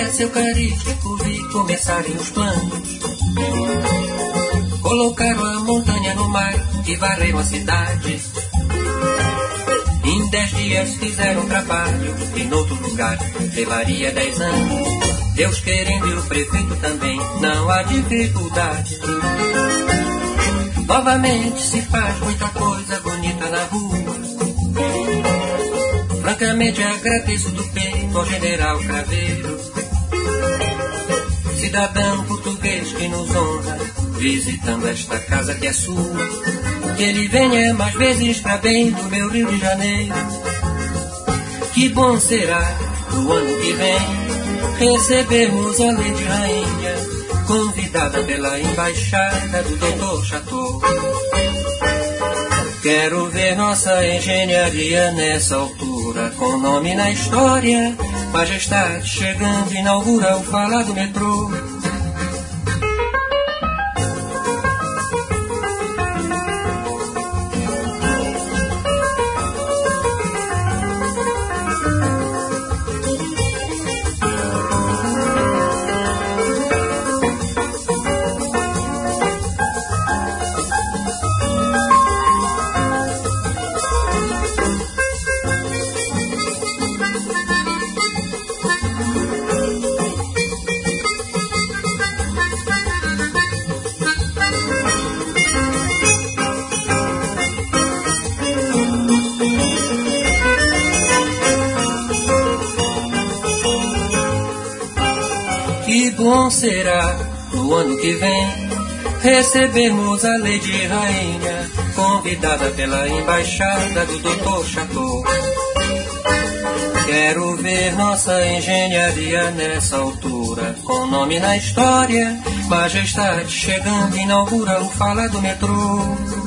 Praça Eucarístico vi começarem os planos. Colocaram a montanha no mar e varreram a cidade. Em 10 dias fizeram trabalho e noutro lugar levaria 10 anos. Deus querendo e o prefeito também, não há dificuldade. Novamente se faz muita coisa bonita na rua. Francamente agradeço do peito ao general Craveiro, cidadão português que nos honra, visitando esta casa que é sua. Que ele venha mais vezes pra bem do meu Rio de Janeiro. Que bom será no ano que vem recebermos a Lady Rainha, convidada pela embaixada do Dr. Chateau. Quero ver nossa engenharia nessa altura, com nome na história. Majestade chegando, inaugura o falado metrô. Que bom será no ano que vem recebermos a Lady Rainha, convidada pela embaixada do Dr. Chateau. Quero ver nossa engenharia nessa altura, com nome na história. Majestade chegando, inaugura o falado metrô.